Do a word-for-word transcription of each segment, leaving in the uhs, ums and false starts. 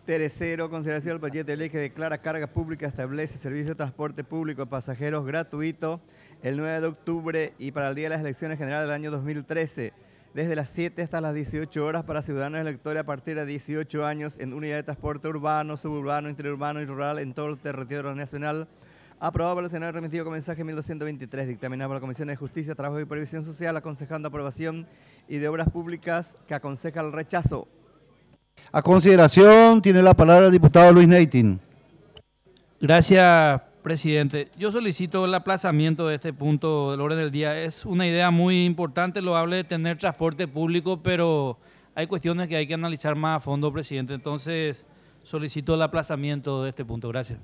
Tercero, consideración del proyecto de ley que declara carga pública, establece servicio de transporte público de pasajeros gratuito el nueve de octubre y para el día de las elecciones generales del año dos mil trece, desde las siete hasta las dieciocho horas para ciudadanos electores a partir de dieciocho años en unidad de transporte urbano, suburbano, interurbano y rural en todo el territorio nacional. Aprobado por el Senado, remitido con mensaje mil doscientos veintitrés, dictaminado por la Comisión de Justicia, Trabajo y Previsión Social, aconsejando aprobación, y de Obras Públicas, que aconseja el rechazo. A consideración, tiene la palabra el diputado Luis Neitin. Gracias, presidente. Yo solicito el aplazamiento de este punto del orden del día. Es una idea muy importante, loable, de tener transporte público, pero hay cuestiones que hay que analizar más a fondo, presidente. Entonces, solicito el aplazamiento de este punto. Gracias.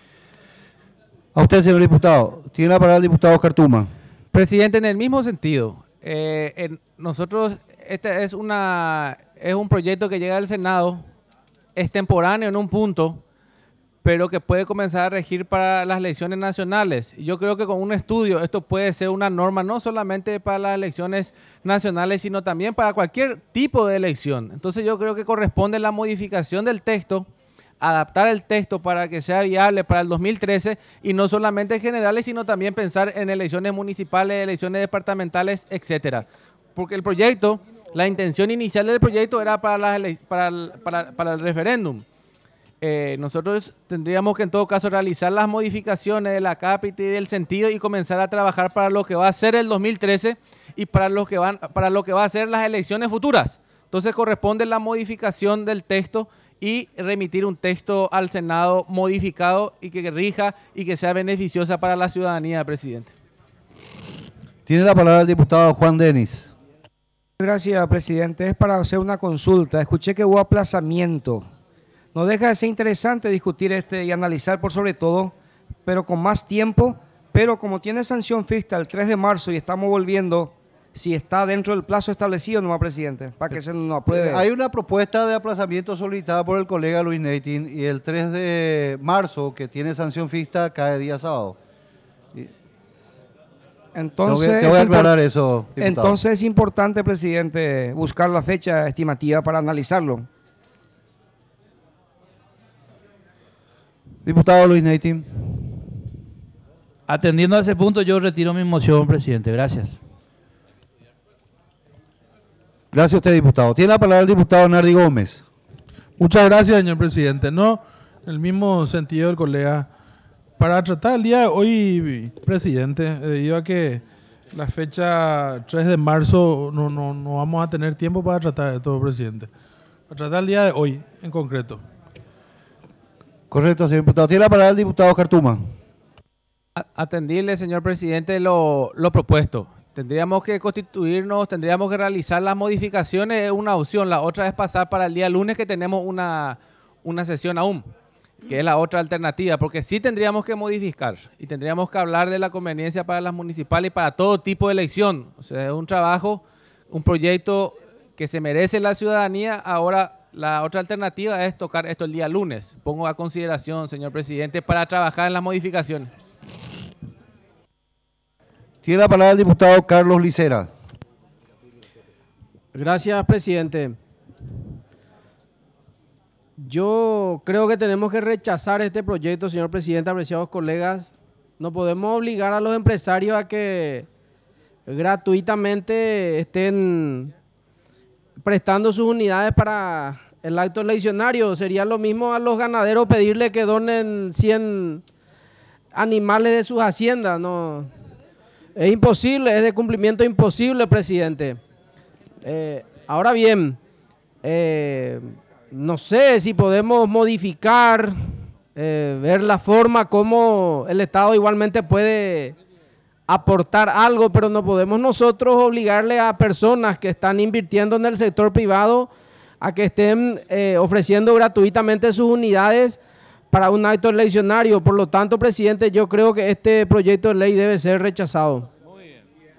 A usted, señor diputado. Tiene la palabra el diputado Cartuma. Presidente, en el mismo sentido, eh, en nosotros, este es, una, es un proyecto que llega al Senado, es temporáneo en un punto, pero que puede comenzar a regir para las elecciones nacionales. Yo creo que con un estudio esto puede ser una norma no solamente para las elecciones nacionales, sino también para cualquier tipo de elección. Entonces yo creo que corresponde la modificación del texto, adaptar el texto para que sea viable para el dos mil trece y no solamente generales, sino también pensar en elecciones municipales, elecciones departamentales, etcétera. Porque el proyecto, la intención inicial del proyecto era para, las, para, el, para, para el referéndum. Eh, nosotros tendríamos que en todo caso realizar las modificaciones de la cápita y del sentido y comenzar a trabajar para lo que va a ser el dos mil trece y para lo que, van, para lo que va a ser las elecciones futuras. Entonces corresponde la modificación del texto y remitir un texto al Senado modificado y que rija y que sea beneficiosa para la ciudadanía, presidente. Tiene la palabra el diputado Juan Denis. Gracias, presidente. Es para hacer una consulta. Escuché que hubo aplazamiento. No deja de ser interesante discutir este y analizar por sobre todo, pero con más tiempo, pero como tiene sanción fija el tres de marzo y estamos volviendo, si está dentro del plazo establecido, no, presidente, para que se nos apruebe. Hay una propuesta de aplazamiento solicitada por el colega Luis Neitin y el tres de marzo, que tiene sanción fija, cae día sábado. Entonces, te, te voy a aclarar eso, diputado. Entonces es importante, presidente, buscar la fecha estimativa para analizarlo. Diputado Luis Neitin. Atendiendo a ese punto, yo retiro mi moción, presidente. Gracias. Gracias a usted, diputado. Tiene la palabra el diputado Nardi Gómez. Muchas gracias, señor presidente. No, en el mismo sentido del colega, para tratar el día de hoy, presidente, debido a que la fecha tres de marzo no, no, no vamos a tener tiempo para tratar esto, presidente. Para tratar el día de hoy, en concreto. Correcto, señor diputado. Tiene la palabra el diputado Cartuma. Atendirle, señor presidente, lo, lo propuesto. Tendríamos que constituirnos, tendríamos que realizar las modificaciones, es una opción. La otra es pasar para el día lunes, que tenemos una, una sesión aún, que es la otra alternativa, porque sí tendríamos que modificar y tendríamos que hablar de la conveniencia para las municipales y para todo tipo de elección. O sea, es un trabajo, un proyecto que se merece la ciudadanía. Ahora, la otra alternativa es tocar esto el día lunes. Pongo a consideración, señor presidente, para trabajar en las modificaciones. Tiene la palabra el diputado Carlos Licera. Gracias, presidente. Yo creo que tenemos que rechazar este proyecto, señor presidente, apreciados colegas. No podemos obligar a los empresarios a que gratuitamente estén prestando sus unidades para el acto eleccionario. Sería lo mismo a los ganaderos pedirle que donen cien animales de sus haciendas. No, es imposible, es de cumplimiento imposible, presidente. Eh, ahora bien, eh, no sé si podemos modificar, eh, ver la forma como el Estado igualmente puede aportar algo, pero no podemos nosotros obligarle a personas que están invirtiendo en el sector privado a que estén eh, ofreciendo gratuitamente sus unidades para un acto eleccionario. Por lo tanto, presidente, yo creo que este proyecto de ley debe ser rechazado. Muy bien.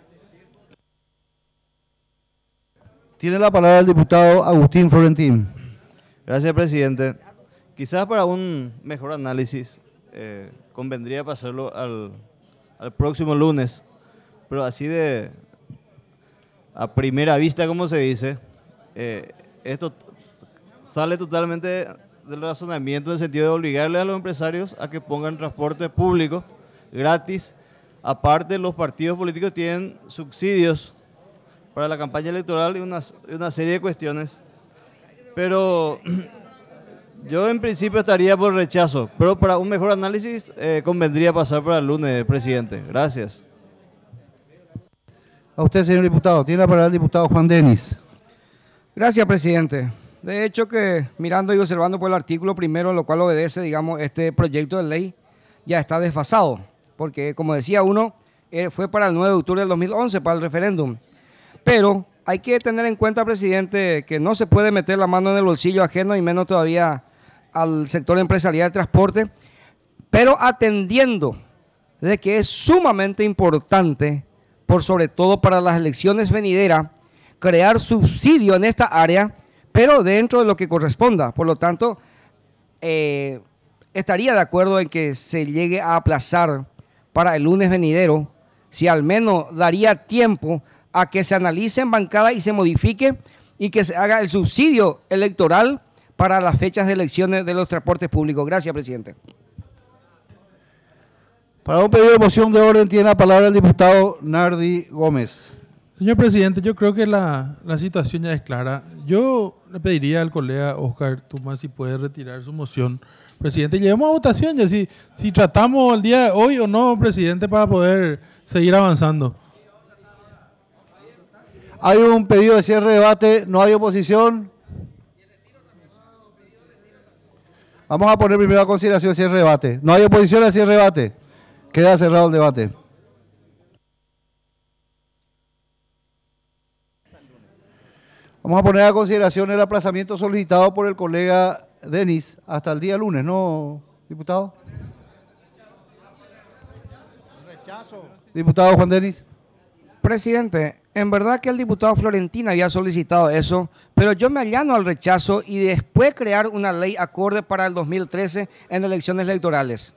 Tiene la palabra el diputado Agustín Florentín. Gracias, presidente. Quizás para un mejor análisis eh, convendría pasarlo al, al próximo lunes, pero así de a primera vista, como se dice, eh, esto sale totalmente del razonamiento en el sentido de obligarle a los empresarios a que pongan transporte público gratis. Aparte, los partidos políticos tienen subsidios para la campaña electoral y una, una serie de cuestiones. Pero yo en principio estaría por rechazo, pero para un mejor análisis eh, convendría pasar para el lunes, presidente. Gracias. A usted, señor diputado. Tiene la palabra el diputado Juan Denis. Gracias, presidente. De hecho que mirando y observando por el artículo primero, lo cual obedece, digamos, este proyecto de ley, ya está desfasado. Porque, como decía uno, eh, fue para el nueve de octubre del dos mil once, para el referéndum. Pero hay que tener en cuenta, presidente, que no se puede meter la mano en el bolsillo ajeno y menos todavía al sector empresarial del transporte, pero atendiendo de que es sumamente importante, por sobre todo para las elecciones venideras, crear subsidio en esta área, pero dentro de lo que corresponda. Por lo tanto, eh, estaría de acuerdo en que se llegue a aplazar para el lunes venidero, si al menos daría tiempo a que se analice en bancada y se modifique y que se haga el subsidio electoral para las fechas de elecciones de los transportes públicos. Gracias, presidente. Para un pedido de moción de orden tiene la palabra el diputado Nardi Gómez. Señor presidente, yo creo que la, la situación ya es clara. Yo le pediría al colega Oscar Tomás si puede retirar su moción. Presidente, llevemos a votación ya si, si tratamos el día de hoy o no, presidente, para poder seguir avanzando. Hay un pedido de cierre de debate, no hay oposición. Vamos a poner primero a consideración el cierre de debate. No hay oposición al cierre de debate. Queda cerrado el debate. Vamos a poner a consideración el aplazamiento solicitado por el colega Denis hasta el día lunes, ¿no, diputado? Rechazo. Diputado Juan Denis. Presidente, en verdad que el diputado Florentina había solicitado eso, pero yo me allano al rechazo y después crear una ley acorde para el dos mil trece en elecciones electorales.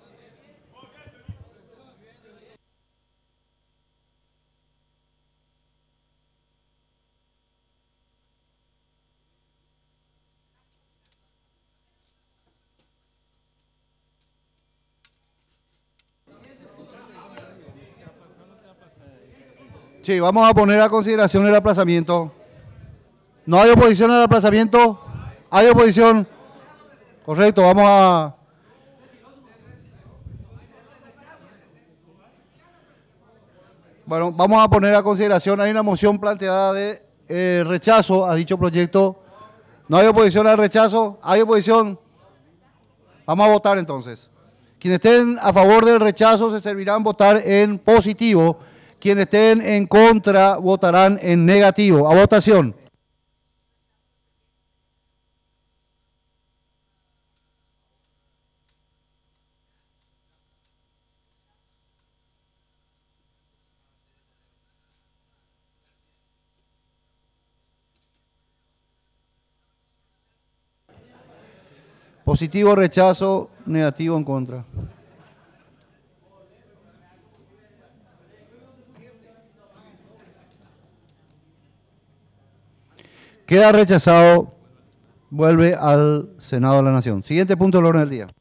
Sí, vamos a poner a consideración el aplazamiento. ¿No hay oposición al aplazamiento? ¿Hay oposición? Correcto, vamos a... Bueno, vamos a poner a consideración, hay una moción planteada de eh, rechazo a dicho proyecto. ¿No hay oposición al rechazo? ¿Hay oposición? Vamos a votar entonces. Quienes estén a favor del rechazo se servirán votar en positivo. Quienes estén en contra votarán en negativo. A votación. Positivo, rechazo, negativo, en contra. Queda rechazado, vuelve al Senado de la Nación. Siguiente punto del orden del día.